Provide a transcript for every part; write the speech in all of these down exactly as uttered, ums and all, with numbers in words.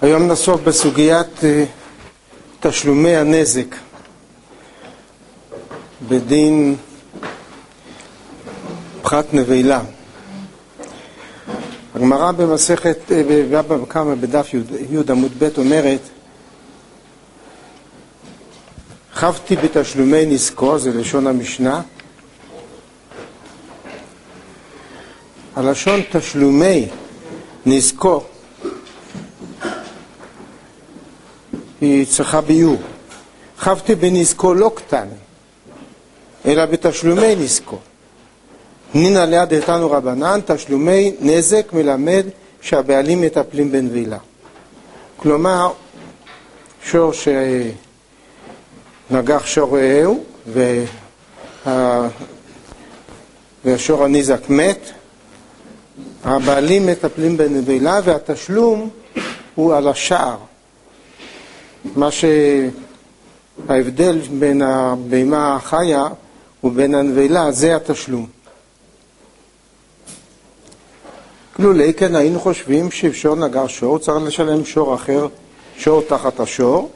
היום נעסוק בסוגיית תשלומי הנזק בדין פחת נבלה. הגמרא במסכת בבבא קמא בדף י' עמוד ב' אומרת: חבתי בתשלומי נזקו, זה לשון המשנה. הלשון תשלומי נזקו היא צריכה ביור. חבתי בנזקו לא קטן, אלא בתשלומי נזקו. נינא ליד איתנו רבנן, תשלומי נזק מלמד שהבעלים מטפלים בנבילה. כלומר, שור שנגח שור רעהו וה... והשור הנזק מת, הבעלים מטפלים בנבילה והתשלום הוא על השער. מה שההבדל בין הבהמה החיה ובין הנבילה זה התשלום. כלולי כן היינו חושבים ששור נגר שור צריך לשלם שור אחר, שור תחת השור.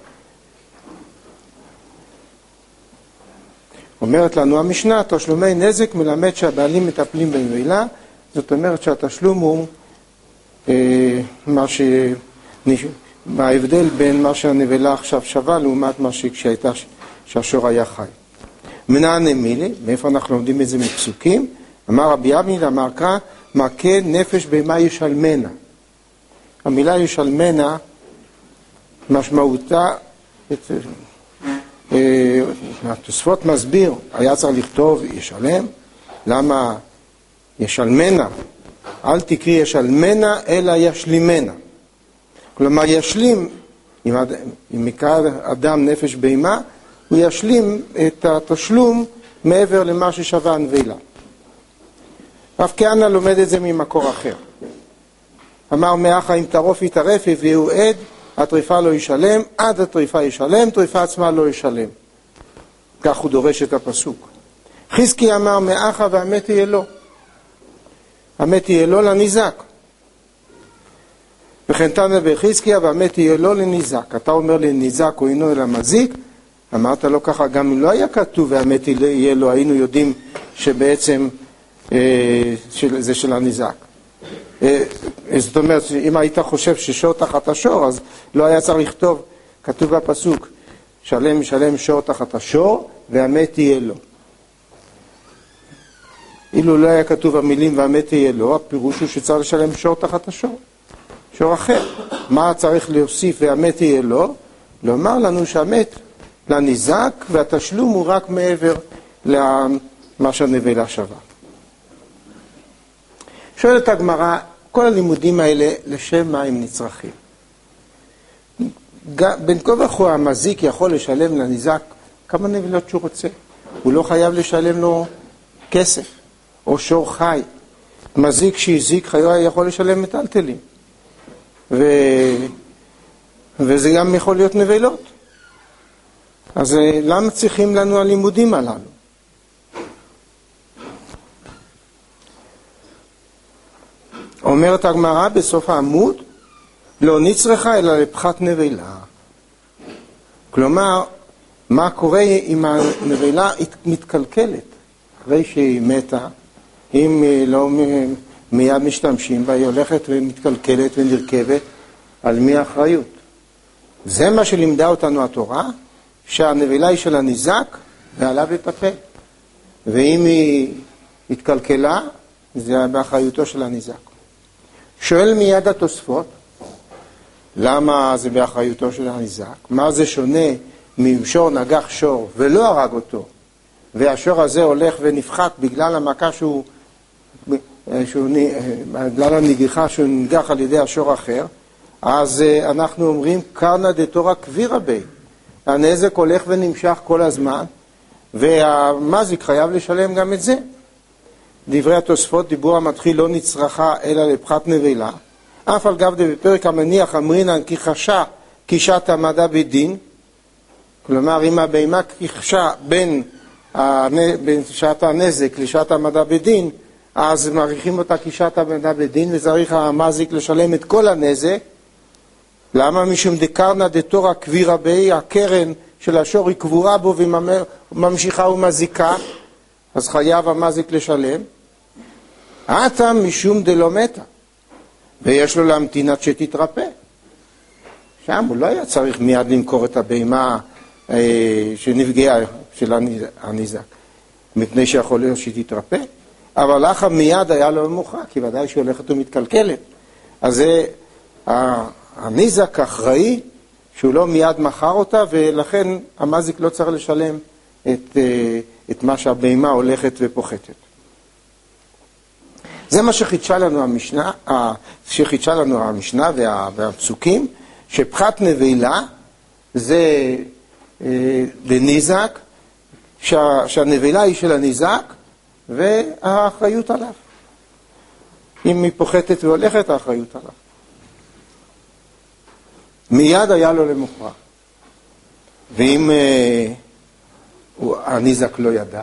אומרת לנו המשנה, תשלומי נזק מלמד שהבעלים מטפלים בנבילה. זאת אומרת שהתשלום הוא אה, מה ש... ההבדל בין מה שהנבלה עכשיו שווה לעומת מה שהייתה שהשור היה חי. מנענה מילי, מאיפה אנחנו לומדים את זה מפסוקים? אמר רבי אבניד, אמר קרא, מכה נפש בהמה ישלמנה. המילה ישלמנה משמעותה, את, אה, התוספות מסביר, היה צריך לכתוב ישלם, למה ישלמנה? אל תקריא ישלמנה אלא ישלימנה. כלומר ישלים, אם, אם יקרא אדם נפש בהמה, הוא ישלים את התשלום מעבר למה ששווה הנבילה. רב כהנא לומד את זה ממקור אחר. אמר מאחה אם טרוף יטרף הביאו עד, הטריפה לא ישלם, עד הטריפה ישלם, טריפה עצמה לא ישלם. כך הוא דורש את הפסוק. חזקי אמר מאחה והמת יהיה לו. המת יהיה לו לניזק. וכן תנא בחזקיה והמת יהיה לו לניזק. אתה אומר לניזק או אינו אלא מזיק, אמרת לו ככה, גם אם לא היה כתוב והמת יהיה לו, היינו יודעים שבעצם אה, של, זה של הניזק. אה, זאת אומרת, אם היית חושב ששור תחת השור, אז לא היה צריך לכתוב, כתוב בפסוק, שלם שלם שור תחת השור והמת יהיה לו. אילו לא היה כתוב המילים והמת יהיה לו, הפירוש הוא שצריך לשלם שור תחת השור. שור אחר. מה צריך להוסיף והמת יהיה לו? לומר לנו שהמת לניזק והתשלום הוא רק מעבר למה שהנבלה שווה. שואלת הגמרא, כל הלימודים האלה לשם מה הם נצרכים? בין כה וכה המזיק יכול לשלם לניזק כמה נבלות שהוא רוצה. הוא לא חייב לשלם לו כסף או שור חי. מזיק שהזיק חיו יכול לשלם מטלטלים. ו... וזה גם יכול להיות נבלות. אז למה צריכים לנו הלימודים הללו? אומרת הגמרא בסוף העמוד, לא נצרכה אלא לפחת נבלה. כלומר, מה קורה אם הנבלה מתקלקלת? אחרי שהיא מתה, אם לא מיד משתמשים בה, היא הולכת ומתקלקלת ונרכבת, על מי האחריות? זה מה שלימדה אותנו התורה, שהנבלה היא של הניזק ועליו לטפל. ואם היא התקלקלה, זה באחריותו של הניזק. שואל מיד התוספות, למה זה באחריותו של הניזק? מה זה שונה משור נגח שור ולא הרג אותו, והשור הזה הולך ונפחת בגלל המכה שהוא, שהוא בגלל הנגיחה שהוא נגח על ידי השור אחר, אז אנחנו אומרים קרנא דתורא כבירא בי. הנזק הולך ונמשך כל הזמן, והמזיק חייב לשלם גם את זה. דברי התוספות, דיבור המתחיל לא נצרכה אלא לפחת נבלה. אף על גב בפרק המניח אמרינן כי חשה קישת המדע בדין. כלומר, אם הבהמה כיחשה בין, בין שעת הנזק לשעת המדע בדין, אז מעריכים אותה קישת המדע בדין, וצריך המזיק לשלם את כל הנזק. למה? משום דקרנא דתורא קבירא בי, הקרן של השור היא קבורה בו וממשיכה ומזיקה, אז חייב המזיק לשלם. עתה משום דלא מתה, ויש לו להמתין עד שתתרפא. שם הוא לא היה צריך מיד למכור את הבהמה אה, שנפגעה של הניזק, מפני שיכול להיות שתתרפא. אבל אחר מיד היה לו מוכרח, כי ודאי שהיא הולכת ומתקלקלת. אז זה הניזק אחראי שהוא לא מיד מכר אותה, ולכן המזיק לא צריך לשלם את, את מה שהבהמה הולכת ופוחתת. זה מה שחידשה לנו המשנה, שחידשה לנו המשנה וה, והפסוקים, שפחת נבילה זה לניזק, שה, שהנבילה היא של הניזק, והאחריות עליו. אם היא פוחתת והולכת, האחריות עליו. מיד היה לו למוכרח. ואם אה, הוא, הניזק לא ידע,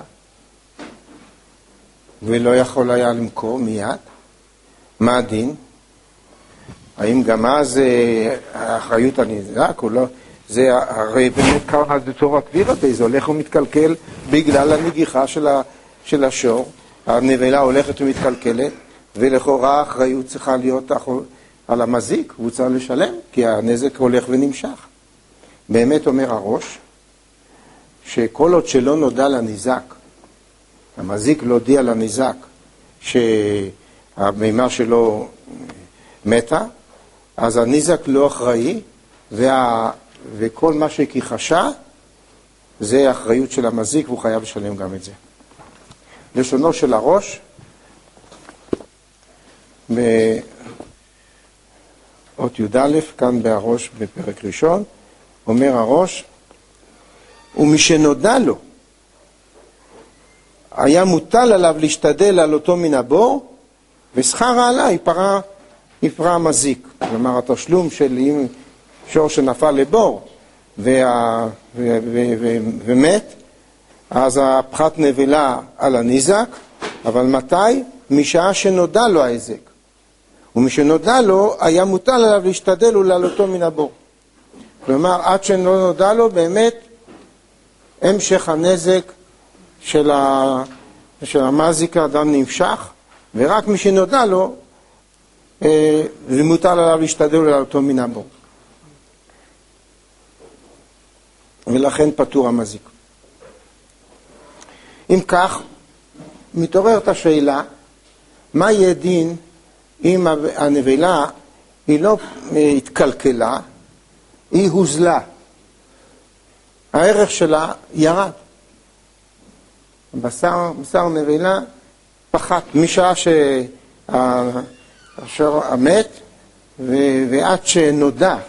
ולא יכול היה למכור מיד, מה הדין? האם גם אז אה, האחריות הניזק או לא? זה הרי באמת קרנא דתורא קבירא בי, זה הולך ומתקלקל בגלל הנגיחה של ה... של השור, הנבלה הולכת ומתקלקלת, ולכאורה האחריות צריכה להיות על המזיק, והוא צריך לשלם, כי הנזק הולך ונמשך. באמת אומר הראש, שכל עוד שלא נודע לניזק, המזיק לא הודיע לניזק שהבהמה שלו מתה, אז הניזק לא אחראי, וה... וכל מה שכיחשה זה האחריות של המזיק, והוא חייב לשלם גם את זה. לשונו של הראש, באות י"א, כאן בהראש בפרק ראשון, אומר הראש, ומשנודע לו, היה מוטל עליו להשתדל על אותו מן הבור, ושכר העלה יפרע, יפרע המזיק. כלומר, התשלום של שור שנפל לבור וה, ו, ו, ו, ומת, אז הפחת נבלה על הניזק, אבל מתי? משעה שנודע לו ההיזק. ומשנודע לו, היה מוטל עליו להשתדל ולעלותו מן הבור. כלומר, עד שלא נודע לו, באמת, המשך הנזק של, ה... של המזיק האדם נמשך, ורק משנודע לו, אה, זה מוטל עליו להשתדל ולעלותו מן הבור. ולכן פטור המזיק. אם כך, מתעוררת השאלה, מה יהיה דין אם הנבלה היא לא התקלקלה, היא הוזלה. הערך שלה ירד. בשר, בשר נבלה פחת משעה שהשור המת, ועד שנודע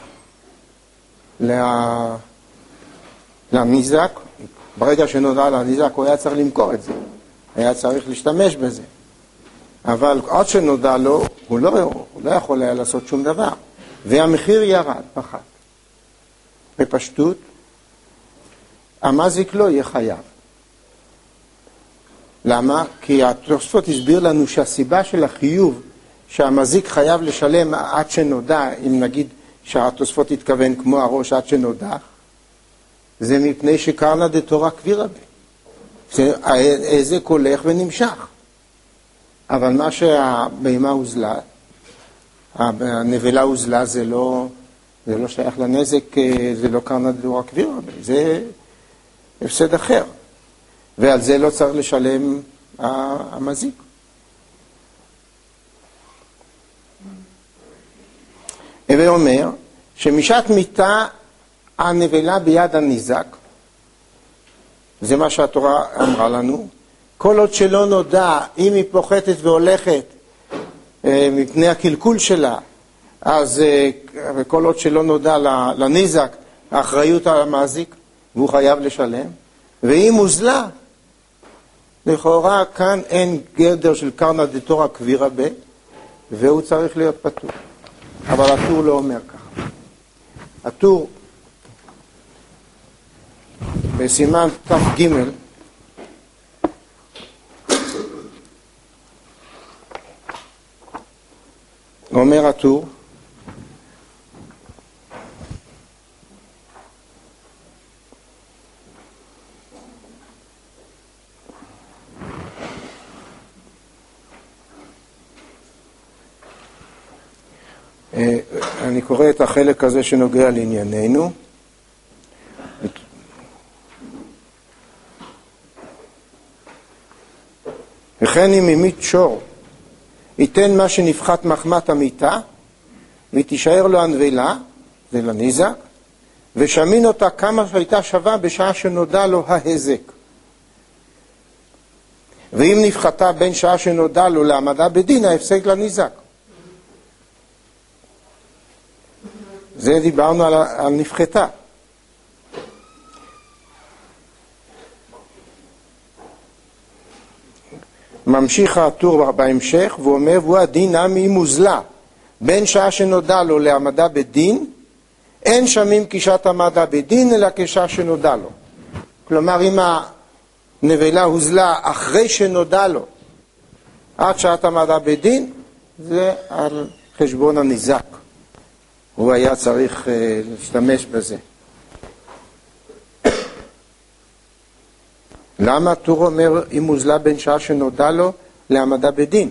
לניזק, ברגע שנודע לניזק הוא היה צריך למכור את זה, היה צריך להשתמש בזה. אבל עד שנודע לו, הוא לא, הוא לא יכול היה לעשות שום דבר. והמחיר ירד, פחת. בפשטות, המזיק לא יהיה חייב. למה? כי התוספות הסביר לנו שהסיבה של החיוב שהמזיק חייב לשלם עד שנודע, אם נגיד שהתוספות התכוון כמו הראש עד שנודע, זה מפני שקרנא דתורא קבירא בי. זה הולך ונמשך. אבל מה שהבהמה הוזלה, הנבלה הוזלה, זה לא, זה לא שייך לנזק, זה לא קרנא דתורא קבירא בי, זה הפסד אחר. ועל זה לא צריך לשלם המזיק. הווה אומר שמשעת מיתה הנבלה ביד הניזק, זה מה שהתורה אמרה לנו, כל עוד שלא נודע, אם היא פוחתת והולכת מפני הקלקול שלה, אז כל עוד שלא נודע לניזק, האחריות על המזיק, והוא חייב לשלם. ואם הוזלה, לכאורה כאן אין גדר של קרנא דתורא קבירא בי, והוא צריך להיות פטור. אבל הטור לא אומר ככה. הטור בסימן ת"ג אומר הטור אני קורא את החלק הזה שנוגע לענייננו. וכן אם המית שור, ייתן מה שנפחת מחמת המיטה, ותישאר לו הנבלה, זה לניזק, ושמין אותה כמה שהייתה שווה בשעה שנודע לו ההזק. ואם נפחתה בין שעה שנודע לו להעמדה בדין, ההפסק לניזק. זה דיברנו על, על נפחתה. ממשיך הטור בהמשך, והוא אומר, והוא הדין נמי מוזלה, בין שעה שנודע לו להעמדה בדין, אין שמים כשעת העמדה בדין, אלא כשעה שנודע לו. כלומר, אם הנבלה הוזלה אחרי שנודע לו, עד שעת העמדה בדין, זה על חשבון הניזק. הוא היה צריך uh, להשתמש בזה. למה הטור אומר אם הוזלה בין שעה שנודע לו להעמדה בדין?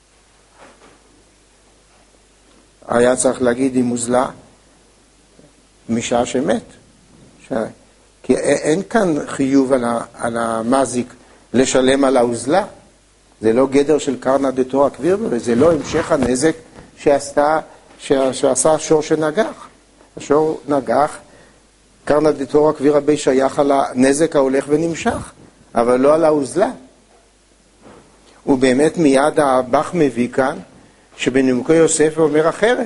היה צריך להגיד אם הוזלה משעה שמת. ש... כי אין כאן חיוב על, ה... על המזיק לשלם על ההוזלה. זה לא גדר של קרנא דתורא קבירא, זה לא המשך הנזק שעשתה, ש... שעשה השור שנגח. השור נגח, קרנא דתורא קבירא בי שייך על הנזק ההולך ונמשך. אבל לא על ההוזלה. ובאמת מיד הבח מביא כאן, שבנימוקי יוסף אומר אחרת.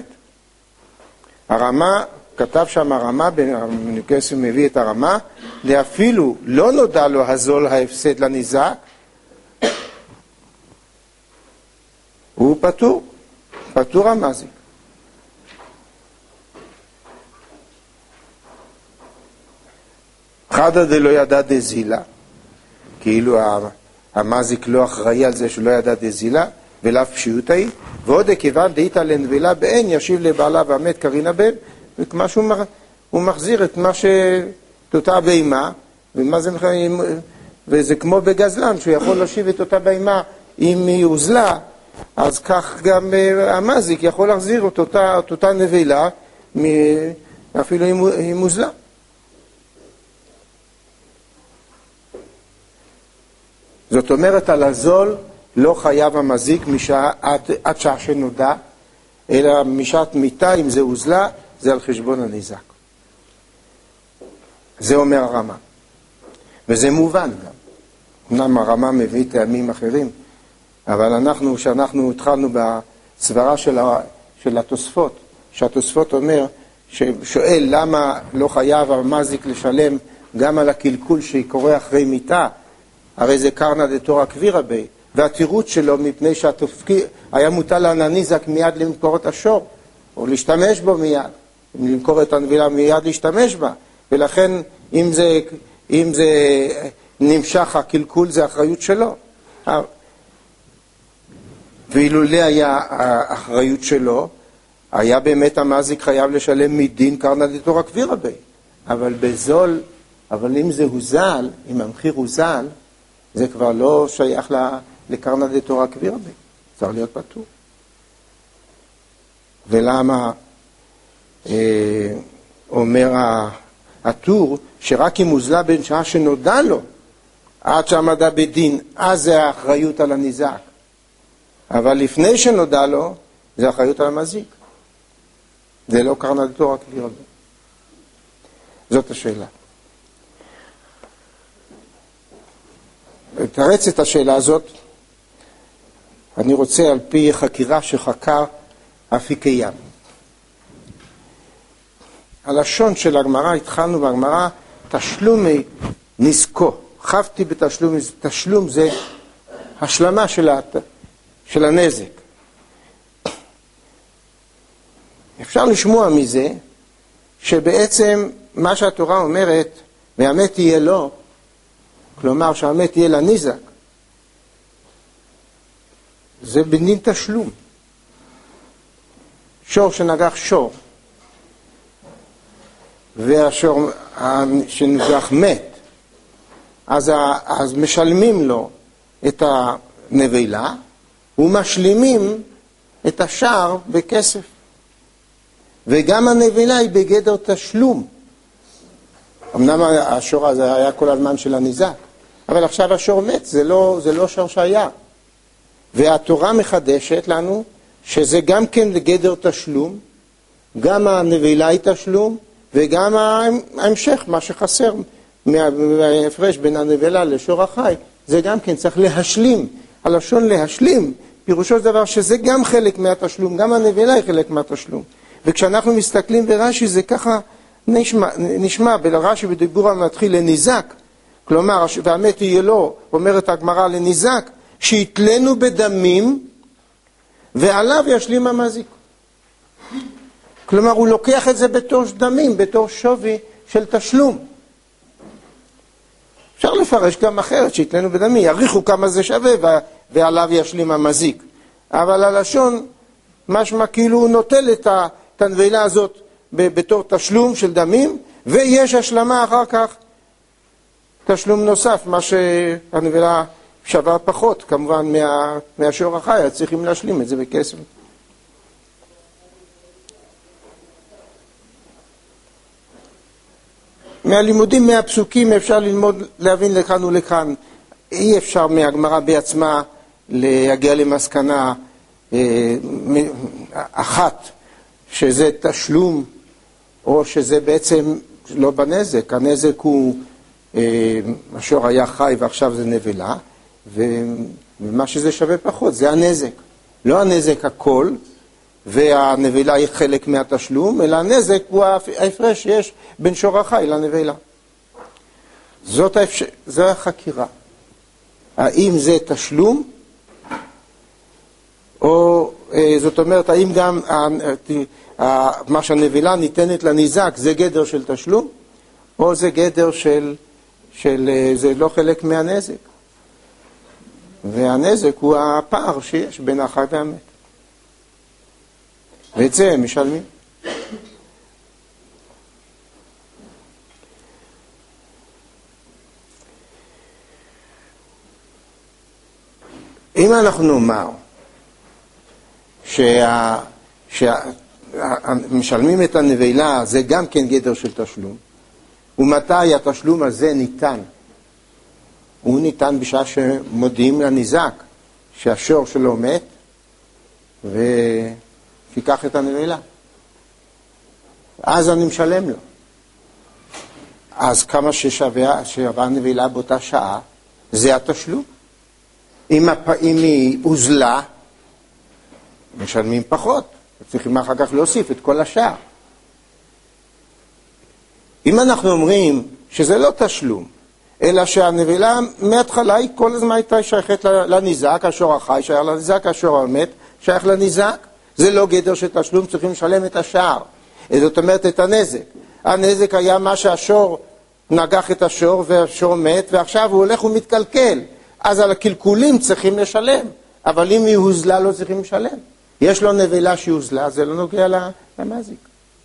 הרמה, כתב שם הרמה, בנימוקי יוסף מביא את הרמה, ואפילו לא נודע לו הזול ההפסד לניזק, הוא פטור, פטור המזיק. חדא דלא ידע דזילה, כאילו המזיק לא אחראי על זה שלא ידע דזילה, ולאו פשיטה היא, ועוד כיוון דאיתא לנבלה באין, ישיב לבעלה והמת קרינה בן, וכמה שהוא הוא מחזיר את מה שאת אותה בהמה, ומה זה, וזה כמו בגזלן, שהוא יכול להשיב את אותה בהמה, אם היא הוזלה, אז כך גם המזיק יכול להחזיר את אותה, את אותה נבלה, אפילו אם היא מוזלה. זאת אומרת, על הזול לא חייב המזיק משעה, עד, עד שעה שנודע, אלא משעת מיטה, אם זה הוזלה, זה על חשבון הניזק. זה אומר הרמה. וזה מובן גם. אמנם הרמה מביא טעמים אחרים, אבל אנחנו, כשאנחנו התחלנו בסברה של, ה, של התוספות, שהתוספות אומר, ששואל למה לא חייב המזיק לשלם גם על הקלקול שקורה אחרי מיטה, הרי זה קרנא דתורא קבירא בי, והתירוץ שלו מפני שהתפקיד היה מוטל על הניזק מיד למכור את השור, או להשתמש בו מיד, למכור את הנבלה מיד להשתמש בה, ולכן אם זה, אם זה נמשך הקלקול זה אחריות שלו. ואילולא היה האחריות שלו, היה באמת המזיק חייב לשלם מדין קרנא דתורא קבירא בי, אבל בזול, אבל אם זה הוזל, אם המחיר הוזל, זה כבר לא שייך לקרנא דתורא קבירא בי, צריך להיות פטור. ולמה אה, אומר הטור, שרק אם הוזלה בין שעה שנודע לו, עד שעמדה בדין, אז זה האחריות על הניזק. אבל לפני שנודע לו, זה האחריות על המזיק. זה לא קרנא דתורא קבירא בי. זאת השאלה. תרץ את השאלה הזאת, אני רוצה על פי חקירה שחקר אפיקי ים. הלשון של הגמרא, התחלנו בהגמרא, תשלומי נזקו. חפתי בתשלום, תשלום זה השלמה של, הת... של הנזק. אפשר לשמוע מזה שבעצם מה שהתורה אומרת, והמת יהיה לו, כלומר שהמת יהיה לניזק, זה בדין תשלום. שור שנגח שור, והשור שנגח מת, אז, אז משלמים לו את הנבלה, ומשלימים את השאר בכסף. וגם הנבלה היא בגדר תשלום. אמנם השור הזה היה כל הזמן של הניזק, אבל עכשיו השור מת, זה לא, זה לא שור שהיה. והתורה מחדשת לנו שזה גם כן לגדר תשלום, גם הנבלה היא תשלום, וגם ההמשך, מה שחסר מההפרש בין הנבלה לשור החי, זה גם כן צריך להשלים. הלשון להשלים, פירושו של דבר שזה גם חלק מהתשלום, גם הנבלה היא חלק מהתשלום. וכשאנחנו מסתכלים ברש"י זה ככה נשמע, נשמע ברש"י בדיבור המתחיל לניזק, כלומר, והמת יהיה לו, אומרת הגמרא לניזק, שיתלנו בדמים ועליו ישלים המזיק. כלומר, הוא לוקח את זה בתור דמים, בתור שווי של תשלום. אפשר לפרש גם אחרת, שיתלנו בדמים, יריחו כמה זה שווה ועליו ישלים המזיק. אבל הלשון, משמע כאילו הוא נוטל את הנבלה הזאת בתור תשלום של דמים, ויש השלמה אחר כך, תשלום נוסף, מה שהנבלה שווה פחות, כמובן מה, מהשור החי, צריכים להשלים את זה בכסף. מהלימודים, מהפסוקים אפשר ללמוד, להבין לכאן ולכאן. אי אפשר מהגמרא בעצמה להגיע למסקנה אה, אחת, שזה תשלום, או שזה בעצם לא בנזק. הנזק הוא, אה, השור היה חי ועכשיו זה נבלה, ומה שזה שווה פחות, זה הנזק. לא הנזק הכל, והנבלה היא חלק מהתשלום, אלא הנזק הוא ההפרש שיש בין שור החי לנבלה. זאת ההפש... זו החקירה. האם זה תשלום, או זאת אומרת, האם גם מה שהנבלה ניתנת לניזק זה גדר של תשלום, או זה גדר של, של זה לא חלק מהנזק. והנזק הוא הפער שיש בין החי והמת. ואת זה הם משלמים. אם אנחנו נאמר שה, שה, משלמים את הנבלה, זה גם כן גדר של תשלום, ומתי התשלום הזה ניתן? הוא ניתן בשעה שמודיעים לניזק שהשור שלו מת, ו... תיקח את הנבלה. אז אני משלם לו. אז כמה ששווה, שווה הנבלה באותה שעה, זה התשלום. אם, הפ... אם היא הוזלה, משלמים פחות. צריכים אחר כך להוסיף את כל השאר. אם אנחנו אומרים שזה לא תשלום, אלא שהנבלה מההתחלה היא כל הזמן הייתה שייכת לניזק, השור החי שייך לניזק, השור המת שייך לניזק, זה לא גדר של תשלום, צריכים לשלם את השאר. זאת אומרת את הנזק. הנזק היה מה שהשור נגח את השור והשור מת, ועכשיו הוא הולך ומתקלקל. אז על הקלקולים צריכים לשלם, אבל אם היא הוזלה לא צריכים לשלם. יש לו נבלה שהיא הוזלה, זה לא נוגע למזיק.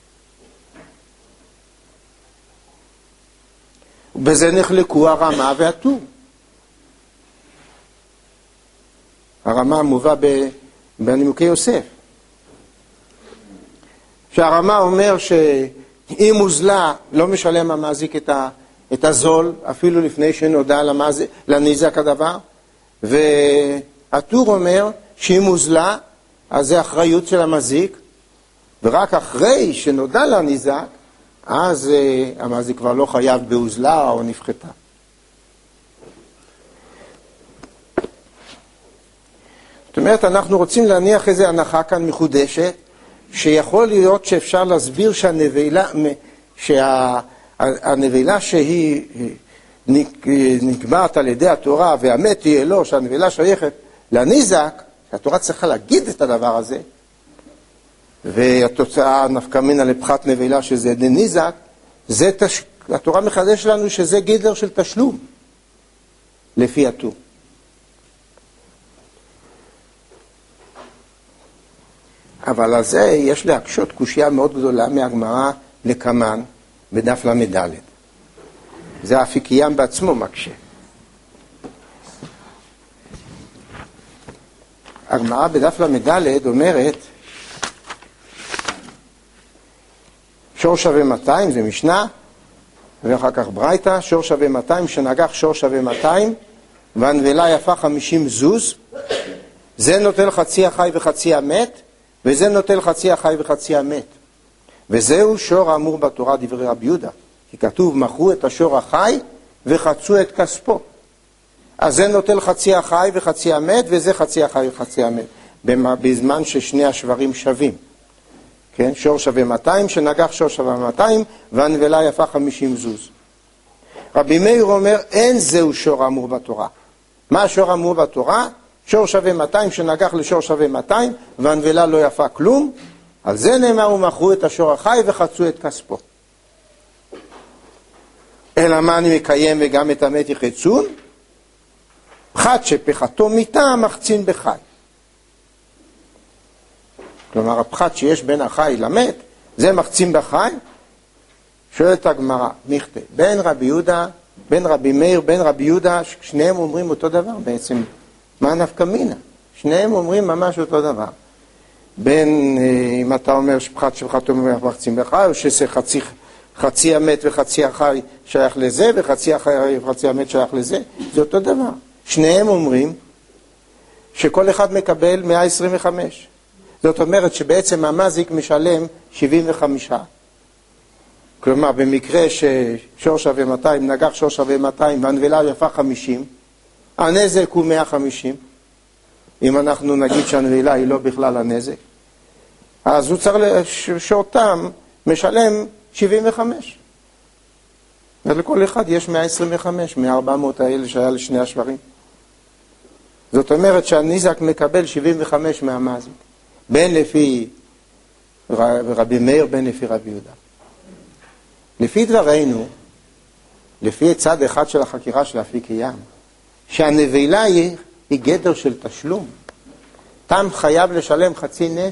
ובזה נחלקו הרמה והטור. הרמה מובא בנימוקי יוסף. שהרמה אומר שאם הוזלה לא משלם המזיק את, ה, את הזול, אפילו לפני שנודע למזיק, לניזק הדבר, והטור אומר שאם הוזלה, אז זה אחריות של המזיק, ורק אחרי שנודע לניזק, אז uh, המזיק כבר לא חייב בהוזלה או נפחתה. זאת אומרת, אנחנו רוצים להניח איזו הנחה כאן מחודשת, שיכול להיות שאפשר להסביר שהנבלה, שהנבלה שהיא נקבעת על ידי התורה, והמת תהיה לו, שהנבלה שייכת לניזק, שהתורה צריכה להגיד את הדבר הזה, והתוצאה נפקא מינה לפחת נבלה שזה ניזק, זה תש... התורה מחדש לנו שזה גדר של תשלום, לפי הטור. אבל על זה יש להקשות קושיה מאוד גדולה מהגמרא לקמן בדף למד. זה האפיקיים בעצמו מקשה. הגמרא בדף למד אומרת שור שווה מאתיים זה משנה, ואחר כך ברייתא, שור שווה מאתיים, שנגח שור שווה מאתיים, והנבלה יפה חמישים זוז, זה נוטל חצי החי וחצי המת, וזה נוטל חצי החי וחצי המת. וזהו שור האמור בתורה דברי רבי יהודה, כי כתוב מכרו את השור החי וחצו את כספו. אז זה נוטל חצי החי וחצי המת, וזה חצי החי וחצי המת, בזמן ששני השברים שווים. כן? שור שווה מאתיים, שנגח שור שווה מאתיים, והנבלה יפה חמישים זוז. רבי מאיר אומר, אין זהו שור האמור בתורה. מה השור האמור בתורה? שור שווה מאתיים, שנגח לשור שווה מאתיים, והנבלה לא יפה כלום. על זה נאמר, ומכרו את השור החי וחצו את כספו. אלא מה אני מקיים וגם את המת יחצון? פחת שפחתו מיתה מחצין בחי. כלומר, הפחת שיש בין החי למת, זה מחצין בחי. שואלת הגמרא, מכתב, בין רבי יהודה, בין רבי מאיר, בין רבי יהודה, שניהם אומרים אותו דבר בעצם. מה נפקא מינה? שניהם אומרים ממש אותו דבר. בין, אם אתה אומר שפחת שפחתו מחצין בחי, או שזה חצי, חצי המת וחצי החי שייך לזה, וחצי החי וחצי המת שייך לזה, זה אותו דבר. שניהם אומרים שכל אחד מקבל מאה עשרים וחמש. זאת אומרת שבעצם המזיק משלם שבעים וחמש. כלומר, במקרה ששור שווה מאתיים, נגח שור שווה מאתיים, והנבלה יפה חמישים, הנזק הוא מאה וחמישים. אם אנחנו נגיד שהנבלה היא לא בכלל הנזק, אז הוא צריך, שורתם משלם שבעים וחמש. ולכל אחד יש מאה עשרים וחמש, מאה-ארבע מאות האלה שהיה לשני השברים. זאת אומרת שהניזק מקבל שבעים וחמש מהמזיק. בין לפי רבי מאיר, בין לפי רבי יהודה. לפי דברינו, לפי צד אחד של החקירה של אפיק ים, שהנבלה היא, היא גדר של תשלום. תם חייב לשלם חצי נזק.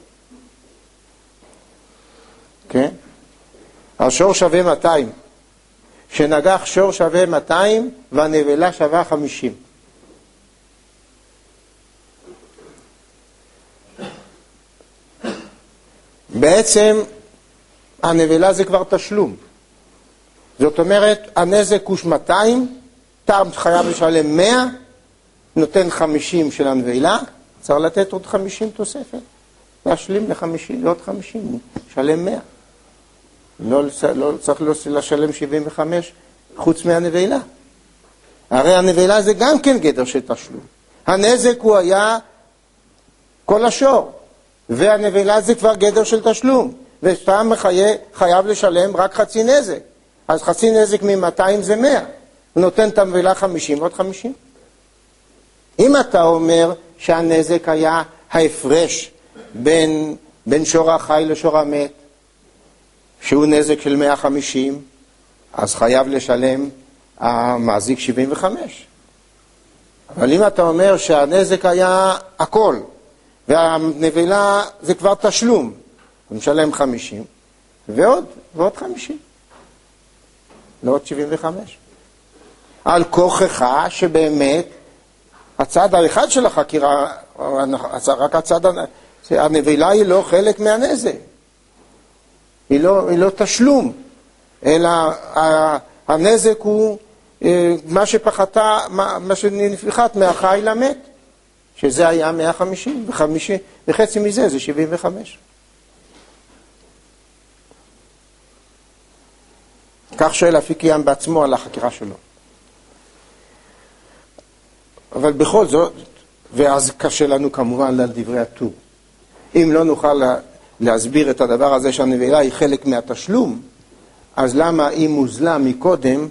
כן? השור שווה מאתיים. שנגח שור שווה מאתיים והנבלה שווה חמישים. בעצם הנבלה זה כבר תשלום. זאת אומרת, הנזק הוא מאתיים, תם חייב לשלם מאה, נותן חמישים של הנבלה, צריך לתת עוד חמישים תוספת. להשלים לחמישים, לעוד חמישים, שלם מאה. לא, לא צריך לשלם שבעים וחמש חוץ מהנבלה. הרי הנבלה זה גם כן גדר של תשלום. הנזק הוא היה כל השור, והנבלה זה כבר גדר של תשלום, וסתם חייב, חייב לשלם רק חצי נזק. אז חצי נזק מ-מאתיים זה מאה, הוא נותן את הנבלה חמישים ועוד חמישים. אם אתה אומר שהנזק היה ההפרש בין, בין שור החי לשור המת, שהוא נזק של מאה וחמישים, אז חייב לשלם המזיק שבעים וחמש. אבל אם אתה אומר שהנזק היה הכל, והנבלה זה כבר תשלום, הוא משלם חמישים, ועוד, ועוד חמישים. לעוד שבעים וחמש. על כוחך שבאמת, הצד האחד של החקירה, רק הצד, הנבלה היא לא חלק מהנזק. היא לא, היא לא תשלום, אלא הנזק הוא מה שפחתה, מה שנפחת מהחי למת, שזה היה מאה וחמישים, וחמישים, וחצי מזה זה שבעים וחמש. כך שואל אפיק ים בעצמו על החקירה שלו. אבל בכל זאת, ואז קשה לנו כמובן על דברי הטור. אם לא נוכל להסביר את הדבר הזה שהנבלה היא חלק מהתשלום, אז למה היא מוזלה מקודם,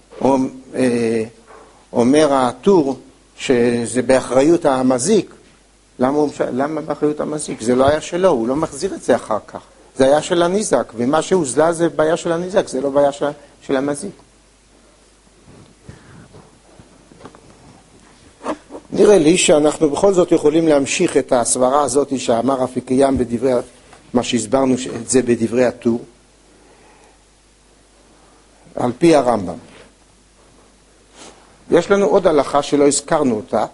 אומר הטור שזה באחריות המזיק? למה, למה באחריות המזיק? זה לא היה שלו, הוא לא מחזיר את זה אחר כך. זה היה של הניזק, ומה שהוזלה זה בעיה של הניזק, זה לא בעיה של, של המזיק. נראה לי שאנחנו בכל זאת יכולים להמשיך את הסברה הזאת שאמר אפיק ים בדברי, מה שהסברנו את זה בדברי הטור, על פי הרמב"ם. יש לנו עוד הלכה שלא הזכרנו אותה,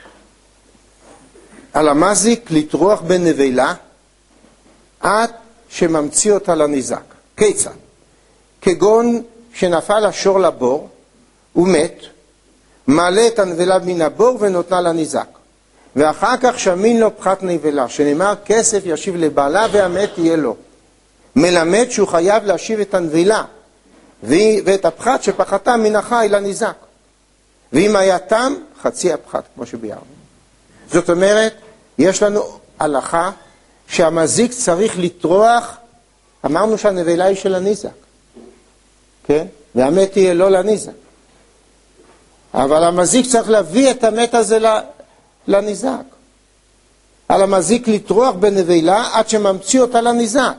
על המזיק לטרוח בנבלה עד שממציא אותה לניזק. כיצד? כגון שנפל השור לבור, הוא מת, מעלה את הנבלה מן הבור ונותנה לניזק. ואחר כך שמין לו פחת נבלה, שנאמר כסף ישיב לבעלה והמת יהיה לו. מלמד שהוא חייב להשיב את הנבלה, ואת הפחת שפחתה מן החי לניזק. ואם היה תם, חצי הפחת, כמו שביארנו. זאת אומרת, יש לנו הלכה שהמזיק צריך לטרוח, אמרנו שהנבלה היא של הניזק, כן? והמת יהיה לא לניזק. אבל המזיק צריך להביא את המת הזה לניזק. על המזיק לטרוח בנבלה עד שממציא אותה לניזק.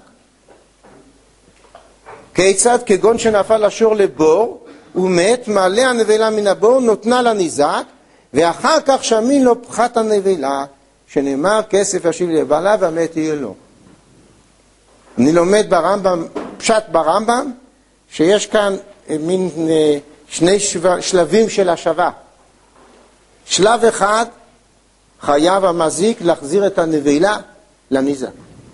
כיצד? כגון שנפל השור לבור, הוא מת, מעלה הנבלה מן הבור, נותנה לניזק, ואחר כך שמין לו פחת הנבלה, שנאמר כסף ישיב לבעלה והמת יהיה לו. אני לומד ברמב"ם, פשט ברמב"ם, שיש כאן מין שני שלבים של השבה. שלב אחד, חייב המזיק להחזיר את הנבלה לניזק.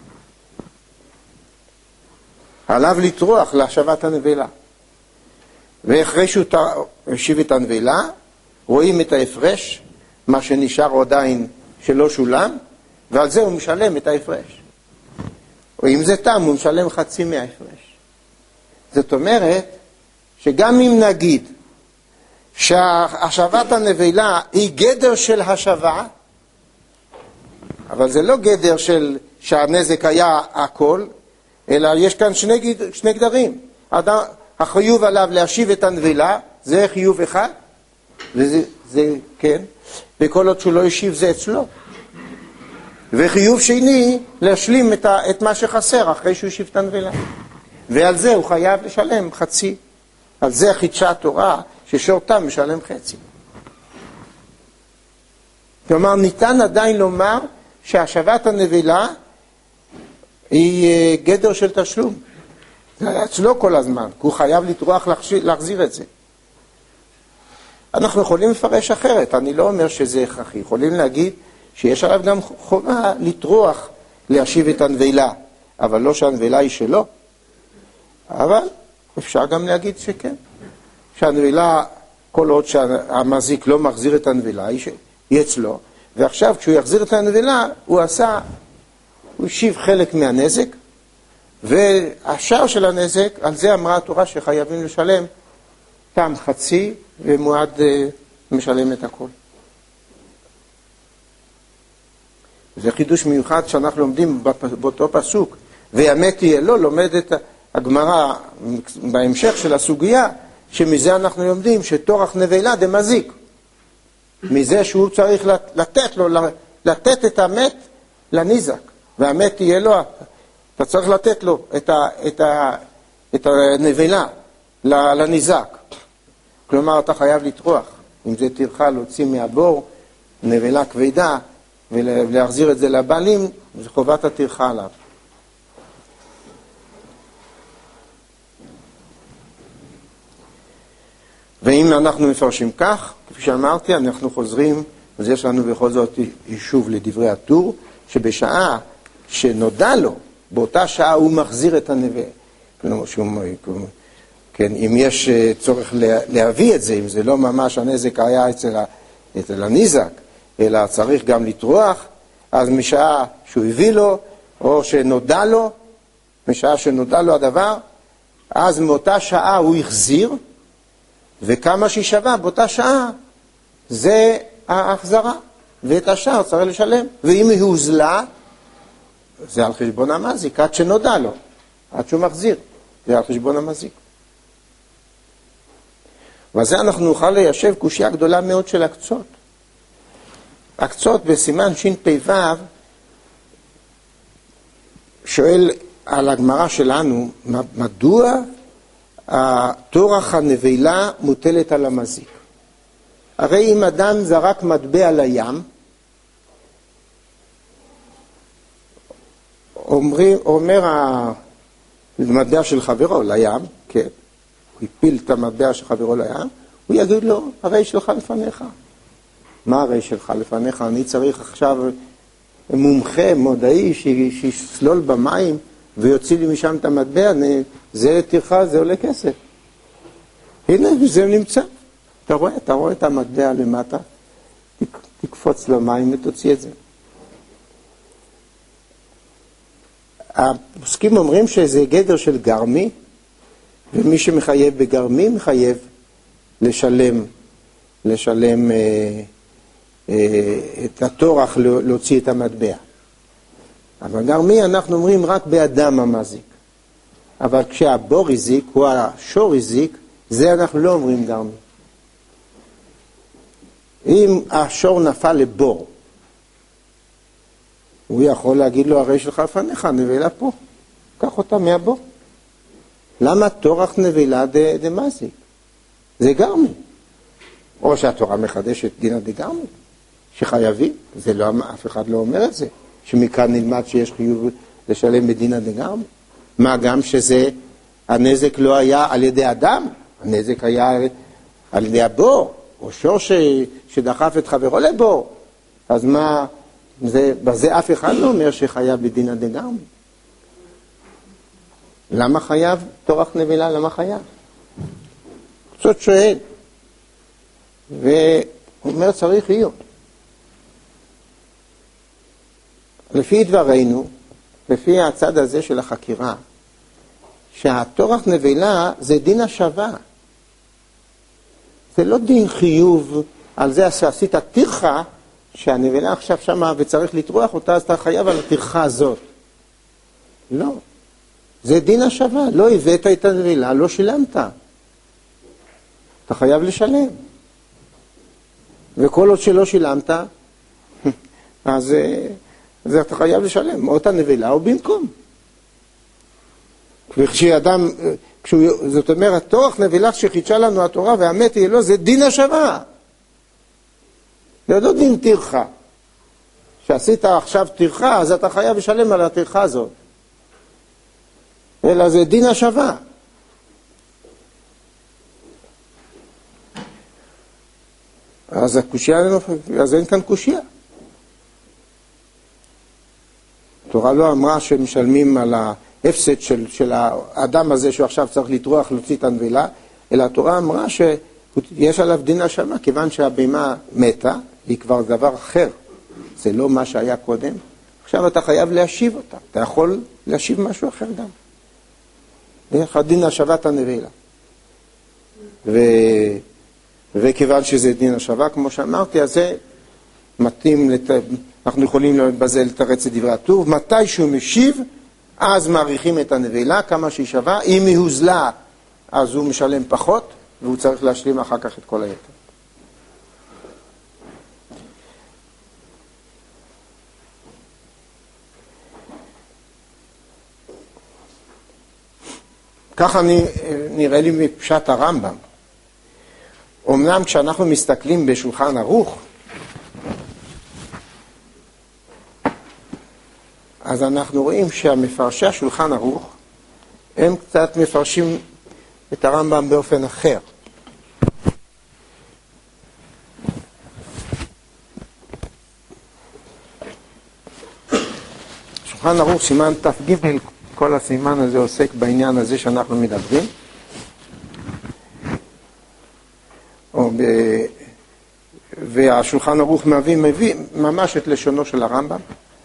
עליו לטרוח להשבת הנבלה. ואחרי שהוא השיב את הנבלה, רואים את ההפרש, מה שנשאר עדיין שלא שולם, ועל זה הוא משלם את ההפרש. או אם זה תם, הוא משלם חצי מההפרש. זאת אומרת, שגם אם נגיד שהשבת הנבלה היא גדר של השבה, אבל זה לא גדר של שהנזק היה הכל, אלא יש כאן שני, שני גדרים. החיוב עליו להשיב את הנבלה, זה חיוב אחד, וזה, זה, כן, וכל עוד שהוא לא ישיב זה אצלו. וחיוב שני, להשלים את, ה, את מה שחסר אחרי שהוא ישיב את הנבלה. ועל זה הוא חייב לשלם חצי. על זה חידשה התורה ששור תם משלם חצי. כלומר, ניתן עדיין לומר שהשבת הנבלה היא גדר של תשלום. זה היה אצלו כל הזמן, כי הוא חייב לטרוח להחזיר את זה. אנחנו יכולים לפרש אחרת, אני לא אומר שזה הכרחי. יכולים להגיד שיש עליו גם חובה לטרוח להשיב את הנבלה, אבל לא שהנבלה היא שלו. אבל אפשר גם להגיד שכן. שהנבלה, כל עוד שהמזיק לא מחזיר את הנבלה, היא אצלו. ועכשיו כשהוא יחזיר את הנבלה, הוא עשה, הוא השיב חלק מהנזק, והשאר של הנזק, על זה אמרה התורה שחייבים לשלם תם חצי, ומועד משלם את הכל. זה חידוש מיוחד שאנחנו לומדים באותו פסוק, והמת יהיה לו, לומד את הגמרא בהמשך של הסוגיה, שמזה אנחנו לומדים שתורך נבלה דמזיק. מזה שהוא צריך לתת לו, לתת את המת לניזק, והמת יהיה לו, אתה צריך לתת לו את, ה, את, ה, את הנבלה לניזק. כלומר, אתה חייב לטרוח. אם זה טרחה להוציא מהבור, נבלה כבדה, ולהחזיר את זה לבעלים, זה חובת הטרחה עליו. ואם אנחנו מפרשים כך, כפי שאמרתי, אנחנו חוזרים, אז יש לנו בכל זאת יישוב לדברי הטור, שבשעה שנודע לו, באותה שעה הוא מחזיר את הנבלה. כלומר, שהוא, כן, אם יש צורך להביא את זה, אם זה לא ממש הנזק היה אצל, אצל הניזק, אלא צריך גם לטרוח, אז משעה שהוא הביא לו, או שנודע לו, משעה שנודע לו הדבר, אז מאותה שעה הוא החזיר, וכמה שהיא שווה באותה שעה, זה ההחזרה, ואת השאר צריך לשלם. ואם היא הוזלה, זה על חשבון המזיק, עד שנודע לו, עד שהוא מחזיר, זה על חשבון המזיק. וזה אנחנו נוכל ליישב קושיה גדולה מאוד של הקצות. הקצות בסימן שין פי וו שואל על הגמרא שלנו, מדוע תורך הנבלה מוטלת על המזיק? הרי אם אדם זרק מטבע לים, אומרים, אומר המטבע של חברו לים, כן, הוא הפיל את המטבע של חברו לים, הוא יגיד לו, הרי שלך לפניך. מה הרי שלך לפניך? אני צריך עכשיו מומחה, מודעי, שיסלול במים ויוציא לי משם את המטבע, זה טרחה, זה עולה כסף. הנה, זה נמצא. אתה רואה, אתה רואה את המטבע למטה, תקפוץ למים ותוציא את זה. הפוסקים אומרים שזה גדר של גרמי, ומי שמחייב בגרמי מחייב לשלם, לשלם אה, אה, את התורח להוציא את המטבע. אבל גרמי אנחנו אומרים רק באדם המזיק. אבל כשהבור הזיק, או השור הזיק, זה אנחנו לא אומרים גרמי. אם השור נפל לבור, הוא יכול להגיד לו, הרי שלך לפניך, נבלה פה. קח אותה מהבור. למה תורח נבלה דמזיק? זה גרמי. או שהתורה מחדשת דינא דגרמי, שחייבים. זה לא, אף אחד לא אומר את זה. שמכאן נלמד שיש חיוב לשלם בדינא דגרמי. מה גם שזה, הנזק לא היה על ידי אדם, הנזק היה על ידי הבור, או שור ש, שדחף את חברו לבור. אז מה, זה, בזה אף אחד לא אומר שחייב בדינא דגרמי. למה חייב תורח נבלה? למה חייב? קצת שואל. ואומר צריך להיות. לפי דברינו, לפי הצד הזה של החקירה, שהתורח נבלה זה דין השווה. זה לא דין חיוב על זה שעשית טרחה, שהנבלה עכשיו שמה וצריך לטרוח אותה, אז אתה חייב על הטרחה הזאת. לא. זה דין השווה. לא הבאת את הנבלה, לא שילמת. אתה חייב לשלם. וכל עוד שלא שילמת, אז, אז אתה חייב לשלם. או את הנבלה או במקום. וכשאדם, כשהוא, זאת אומרת, תורח נבלה שחידשה לנו התורה והמת יהיה לו, זה דין השווה. זה לא דין טרחה. שעשית עכשיו טרחה, אז אתה חייב לשלם על הטרחה הזאת. אלא זה דין השווה. אז הקושיה, אז אין כאן קושיה. התורה לא אמרה שמשלמים על ההפסד של, של האדם הזה שהוא עכשיו צריך לטרוח להוציא את הנבלה, אלא התורה אמרה שיש עליו דין השווה, כיוון שהבהמה מתה, היא כבר דבר אחר. זה לא מה שהיה קודם. עכשיו אתה חייב להשיב אותה. אתה יכול להשיב משהו אחר גם. דרך הדין השבת הנבלה. ו... וכיוון שזה דין השווה, כמו שאמרתי, אז זה מתאים, לת... אנחנו יכולים בזה לתרץ את דברי הטוב, מתי שהוא משיב, אז מעריכים את הנבלה, כמה שהיא שווה, אם היא הוזלה, אז הוא משלם פחות, והוא צריך להשלים אחר כך את כל היתר. ככה נראה לי מפשט הרמב"ם. אמנם כשאנחנו מסתכלים בשולחן ערוך, אז אנחנו רואים שהמפרשי השולחן ערוך, הם קצת מפרשים את הרמב"ם באופן אחר. שולחן ערוך סימן ת"ג, כל הסימן הזה עוסק בעניין הזה שאנחנו מדברים. או ב... והשולחן ערוך מביא, מביא ממש את לשונו של הרמב"ם.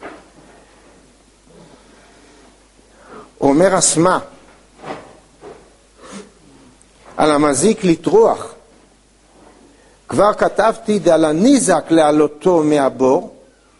אומר אסמה על המזיק לטרוח, כבר כתבתי דל הניזק להעלותו מהבור,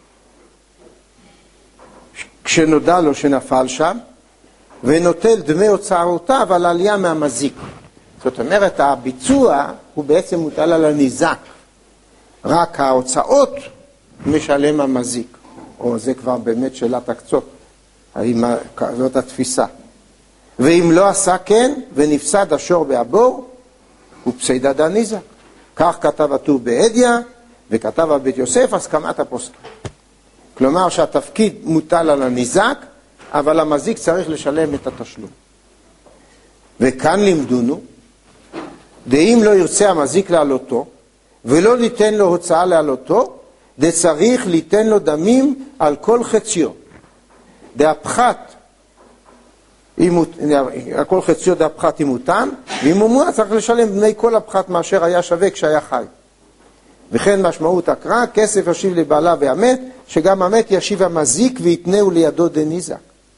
כשנודע לו שנפל שם, ונוטל דמי הוצאותיו על העלייה מהמזיק. זאת אומרת, הביצוע הוא בעצם מוטל על הניזק. רק ההוצאות משלם המזיק. או זה כבר באמת שאלת הקצות. האם זאת התפיסה. ואם לא עשה כן, ונפסד השור בהבור, הוא פסידא דניזק. כך כתב הטור בעדיה, וכתב הבית יוסף, הסכמת הפוסקים. כלומר שהתפקיד מוטל על הניזק, אבל המזיק צריך לשלם את התשלום. וכאן לימדונו, דאם לא ירצה המזיק להעלותו, ולא ניתן לו הוצאה להעלותו, דצריך ליתן לו דמים על כל חציו. דהפחת הכל חציו דה פחת אם הותם, ואם הוא מועט צריך לשלם בני כל הפחת מאשר היה שווה כשהיה חי. וכן משמעות הקרא, כסף ישיב לבעלה והמת, שגם המת ישיב המזיק ויתנהו לידו דניזק.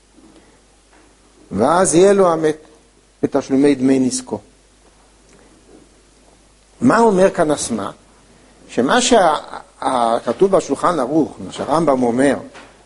ואז יהיה לו המת בתשלומי דמי נזקו. מה אומר כאן הסמה? שמה שכתוב בשולחן ערוך, מה שהרמב"ם אומר,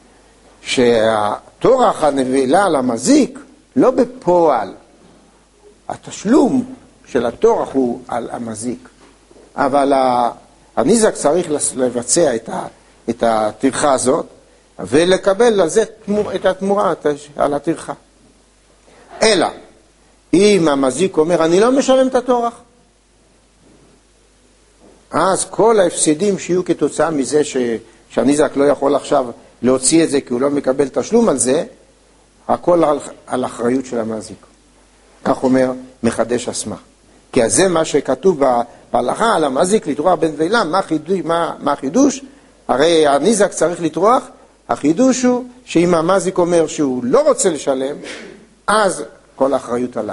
שהטורח הנבלה על המזיק לא בפועל. התשלום של הטורח הוא על המזיק. אבל הניזק צריך לבצע את הטרחה הזאת, ולקבל על זה את התמורה על הטרחה. אלא, אם המזיק אומר, אני לא משלם את הטורח, אז כל ההפסדים שיהיו כתוצאה מזה ש... שהניזק לא יכול עכשיו להוציא את זה כי הוא לא מקבל תשלום על זה, הכל על, על אחריות של המזיק. כך אומר מחדש הסמה. כי זה מה שכתוב בהלכה על המזיק לתרוח בן נבלה. מה, מה, מה החידוש? הרי הניזק צריך לתרוח. החידוש הוא שאם המזיק אומר שהוא לא רוצה לשלם, אז כל האחריות עליו.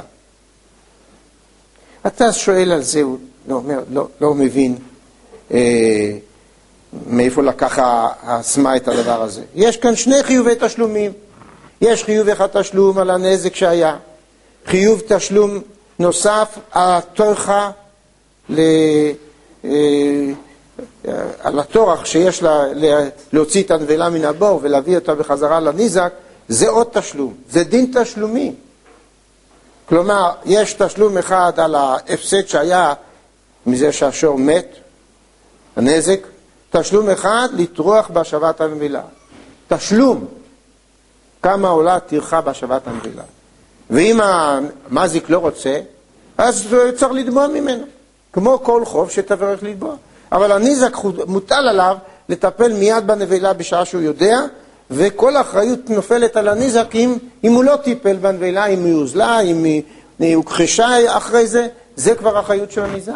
אתה שואל על זה, הוא לא, אומר, לא, לא מבין אה, מאיפה לקח הסמה את הדבר הזה. יש כאן שני חיובי תשלומים. יש חיוב אחד תשלום על הנזק שהיה. חיוב תשלום נוסף על הטורחה, ל, אה, על הטורח שיש לה, להוציא את הנבלה מן הבור ולהביא אותה בחזרה לניזק. זה עוד תשלום. זה דין תשלומי. כלומר, יש תשלום אחד על ההפסד שהיה מזה שהשור מת, הנזק, תשלום אחד לטרוח בהשבת הנבלה. תשלום, כמה עולה טרחה בהשבת הנבלה. ואם המזיק לא רוצה, אז צריך לתבוע ממנו, כמו כל חוב שתברך לתבוע. אבל הניזק מוטל עליו לטפל מיד בנבלה בשעה שהוא יודע, וכל האחריות נופלת על הניזק אם, אם הוא לא טיפל בנבלה, אם היא הוזלה, אם היא, היא הוכחשה אחרי זה, זה כבר האחריות של הניזק.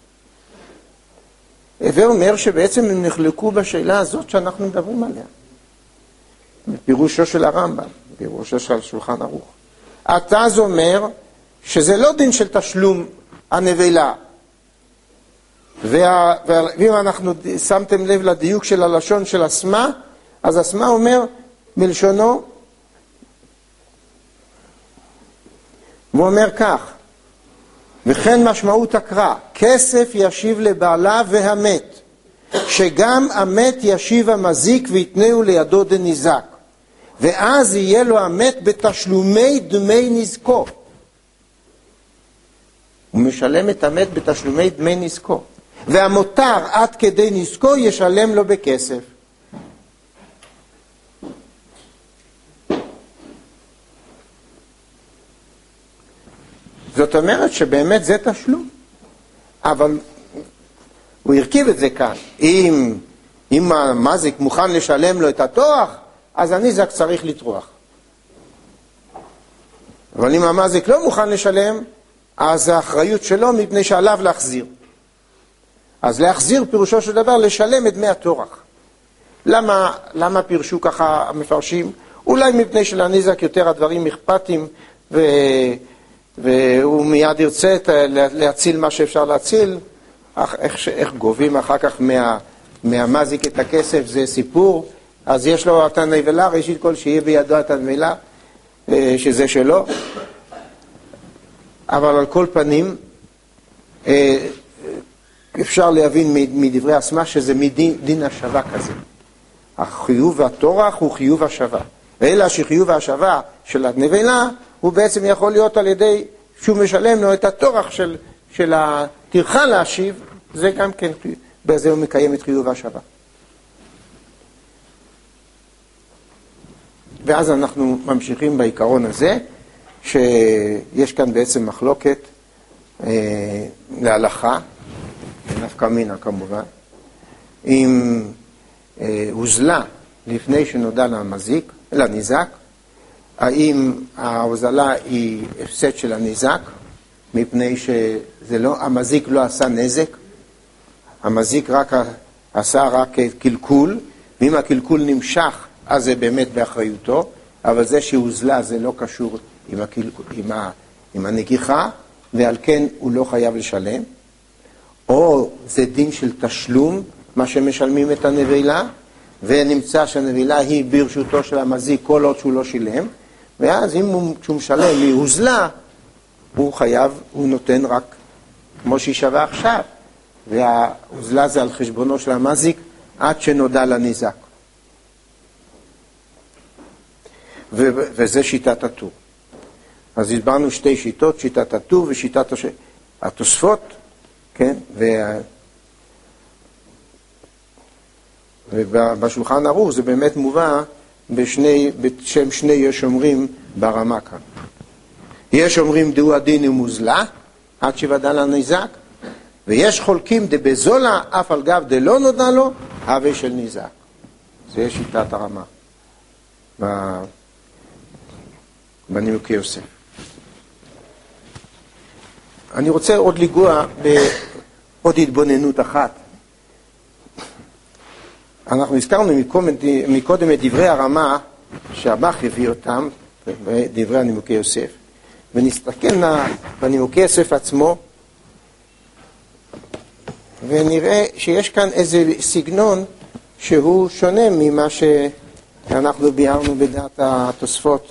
הווה אומר שבעצם הם נחלקו בשאלה הזאת שאנחנו מדברים עליה. בפירושו של הרמב"ם, בפירושו של שולחן ערוך. התז אומר שזה לא דין של תשלום הנבלה. וה, ואם אנחנו שמתם לב לדיוק של הלשון של הסמה, אז הסמה אומר בלשונו, הוא אומר כך, וכן משמעות הקרא, כסף ישיב לבעלה והמת, שגם המת ישיב המזיק ויתנהו לידו דניזק, ואז יהיה לו המת בתשלומי דמי נזקו. הוא משלם את המת בתשלומי דמי נזקו, והמותר עד כדי נזקו ישלם לו בכסף. זאת אומרת שבאמת זה תשלום. אבל הוא הרכיב את זה כאן. אם, אם המזיק מוכן לשלם לו את הטורח, אז הניזק צריך לטרוח. אבל אם המזיק לא מוכן לשלם, אז האחריות שלו מפני שעליו להחזיר. אז להחזיר פירושו של דבר לשלם את דמי הטורח. למה, למה פירשו ככה המפרשים? אולי מפני שלניזק יותר הדברים אכפתים ו... והוא מיד ירצה להציל מה שאפשר להציל. איך, איך גובים אחר כך מה, מהמזיק את הכסף, זה סיפור. אז יש לו את הנבלה, ראשית כל שיהיה בידו את הנבלה, שזה שלו. אבל על כל פנים, אפשר להבין מדברי הסמה שזה מדין דין השווה כזה. החיוב והטורח הוא חיוב השווה. אלא שחיוב השווה של הנבלה, הוא בעצם יכול להיות על ידי שהוא משלם לו את הטורח של, של הטרחה להשיב, זה גם כן, בזה הוא מקיים את חיוב השווה. ואז אנחנו ממשיכים בעיקרון הזה, שיש כאן בעצם מחלוקת אה, להלכה, נפקא מינה כמובן, אם אה, הוזלה לפני שנודע למזיק, לניזק, האם ההוזלה היא הפסד של הניזק, מפני שזה לא, המזיק לא עשה נזק, המזיק רק עשה רק קלקול, ואם הקלקול נמשך, אז זה באמת באחריותו, אבל זה שהוזלה זה לא קשור עם, הקיל... עם, ה... עם הנגיחה, ועל כן הוא לא חייב לשלם. או זה דין של תשלום, מה שמשלמים את הנבילה, ונמצא שהנבילה היא ברשותו של המזיק כל עוד שהוא לא שילם, ואז אם הוא, כשהוא משלם היא הוזלה, הוא חייב, הוא נותן רק כמו שהיא שווה עכשיו, וההוזלה זה על חשבונו של המזיק עד שנודע לניזק. ו- וזה שיטת הטור. אז הסברנו שתי שיטות, שיטת הטור ושיטת הש... התוספות, כן? וה... ובשולחן ערוך זה באמת מובא בשני, בשם שני יש אומרים ברמה כאן. יש אומרים דהו הדין ומוזלה, עד שוודע לניזק, ויש חולקים דבזולה, אף על גב דלא נודע לו, הווה של ניזק. זה שיטת הרמה. בנימוקי יוסף. אני רוצה עוד לגוע בעוד התבוננות אחת. אנחנו הזכרנו מקודם את דברי הרמה שהבח הביא אותם, דברי הנימוקי יוסף, ונסתכל בנימוקי יוסף עצמו, ונראה שיש כאן איזה סגנון שהוא שונה ממה שאנחנו ביארנו בדעת התוספות.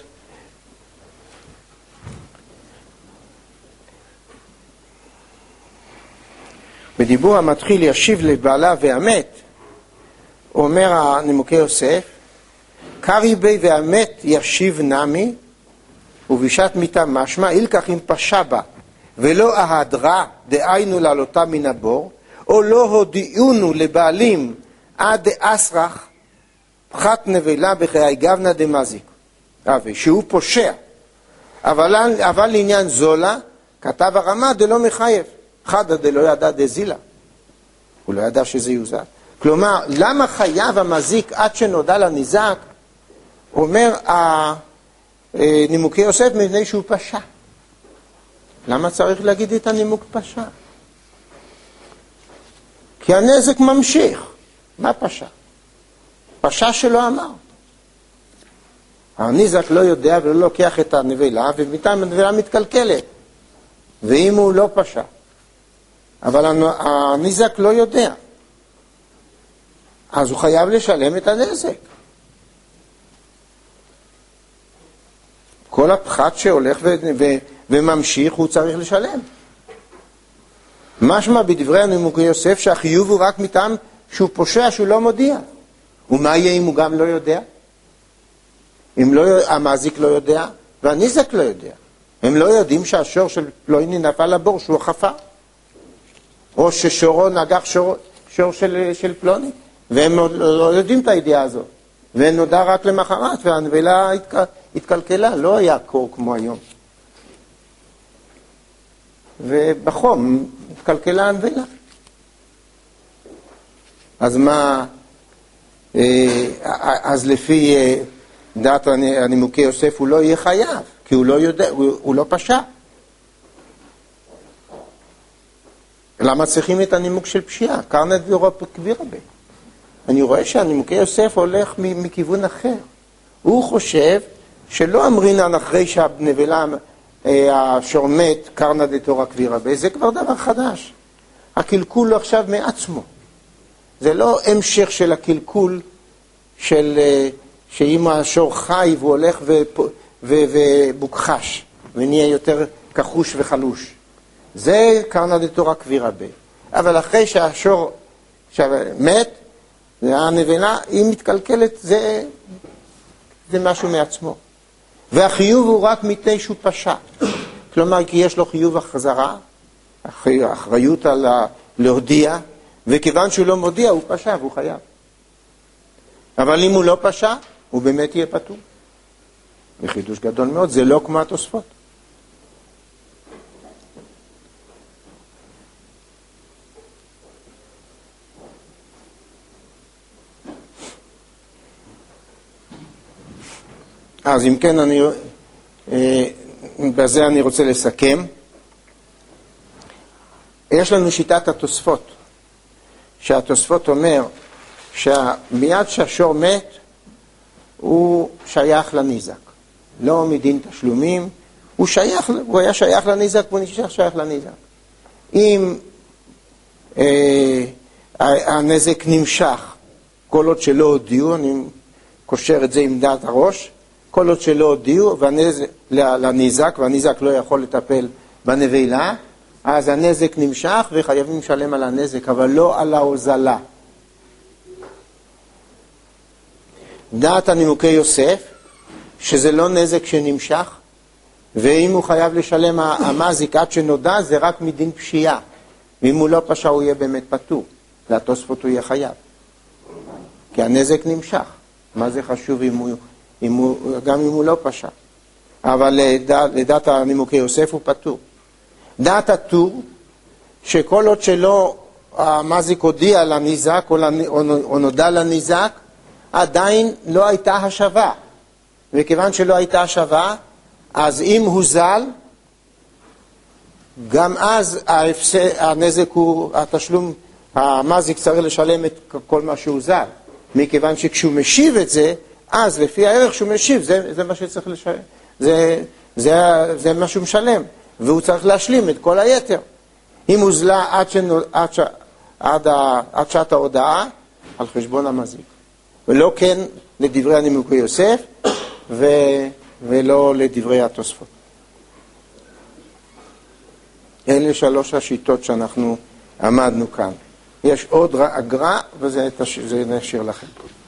בדיבור המתחיל ישיב לבעלה והמת, אומר הנימוקי יוסף, קרי בי והמת ישיב נמי, ובשעת מיתה משמע, אילקח אם פשע בה, ולא ההדרה דהיינו לעלותה מן הבור, או לא הודיעונו לבעלים עד דאסרח, פחת נבלה בחיי גבנה דמזיק, שהוא פושע. אבל, אבל לעניין זולה, כתב הרמה דלא מחייב, חדה דלא ידע דזילה. הוא לא ידע שזה יוזל. כלומר, למה חייב המזיק עד שנודע לניזק? אומר הנימוקי יוסף מפני שהוא פשע. למה צריך להגיד את הנימוק פשע? כי הנזק ממשיך. מה פשע? פשע שלא אמר. הניזק לא יודע ולא לוקח את הנבלה, ומטעם הנבלה מתקלקלת. ואם הוא לא פשע. אבל הניזק לא יודע. אז הוא חייב לשלם את הנזק. כל הפחת שהולך ו- ו- וממשיך הוא צריך לשלם. משמע בדברי הנימוקי יוסף שהחיוב הוא רק מטעם שהוא פושע, שהוא לא מודיע. ומה יהיה אם הוא גם לא יודע? אם לא, המזיק לא יודע והניזק לא יודע. הם לא יודעים שהשור של פלויני נפל לבור שהוא חפה. או ששורו נגח שור, שור של, של פלוני. והם לא יודעים את הידיעה הזאת. ונודע רק למחרת, והנבלה התק... התקלקלה, לא היה קור כמו היום. ובחום התקלקלה הנבלה. אז מה, אז לפי דעת הנימוקי יוסף הוא לא יהיה חייב, כי הוא לא יודע, הוא, הוא לא פשע. למה צריכים את הנימוק של פשיעה? קרנת ואירופה כבירה בי. אני רואה שהנימוקי יוסף הולך מכיוון אחר. הוא חושב שלא אמרינן אחרי שהנבלה, השור מת, קרנה דתורה כבירה בי, זה כבר דבר חדש. הקלקול הוא עכשיו מעצמו. זה לא המשך של הקלקול של, שאם השור חי והוא הולך ובוקחש, ונהיה יותר כחוש וחלוש. זה קרנה דתורה כבירה בי. אבל אחרי שהשור מת, הנבלה, היא מתקלקלת, זה, זה משהו מעצמו. והחיוב הוא רק מפני שהוא פשע. כלומר, כי יש לו חיוב החזרה, אחריות על להודיע, וכיוון שהוא לא מודיע, הוא פשע והוא חייב. אבל אם הוא לא פשע, הוא באמת יהיה פטור. בחידוש גדול מאוד, זה לא כמו התוספות. אז אם כן, אני, בזה אני רוצה לסכם. יש לנו שיטת התוספות, שהתוספות אומר שמיד שהשור מת, הוא שייך לניזק. לא מדין תשלומים, הוא, שייך, הוא היה שייך לניזק והוא נשאר שייך לניזק. אם אה, הנזק נמשך, כל עוד שלא הודיעו, אני קושר את זה עם דעת הראש, כל עוד שלא הודיעו והנזק, לניזק, והניזק לא יכול לטפל בנבילה, אז הנזק נמשך וחייבים לשלם על הנזק, אבל לא על ההוזלה. דעת הנימוקי יוסף, שזה לא נזק שנמשך, ואם הוא חייב לשלם המזיק עד שנודע, זה רק מדין פשיעה. ואם הוא לא פשע, הוא יהיה באמת פטור. והתוספות הוא יהיה חייב. כי הנזק נמשך. מה זה חשוב אם הוא, אם הוא, גם אם הוא לא פשע. אבל לדעת, לדעת הנימוקי יוסף הוא פטור. דעת הטור, שכל עוד שלא המזיק הודיע לניזק או, או נודע לניזק, עדיין לא הייתה השבה. וכיוון שלא הייתה השבה, אז אם הוזל, גם אז ההפסד, הנזק הוא, התשלום, המזיק צריך לשלם את כל מה שהוזל. מכיוון שכשהוא משיב את זה, אז לפי הערך שהוא משיב, זה, זה מה שצריך לשלם. זה, זה, זה מה שהוא משלם. והוא צריך להשלים את כל היתר. אם הוזלה עד, שנו, עד, ש, עד, עד שעת ההודעה, על חשבון המזיק. ולא כן לדברי הנימוקי יוסף, ו, ולא לדברי התוספות. אלה שלוש השיטות שאנחנו עמדנו כאן. יש עוד אגרה, וזה נשאיר לכם.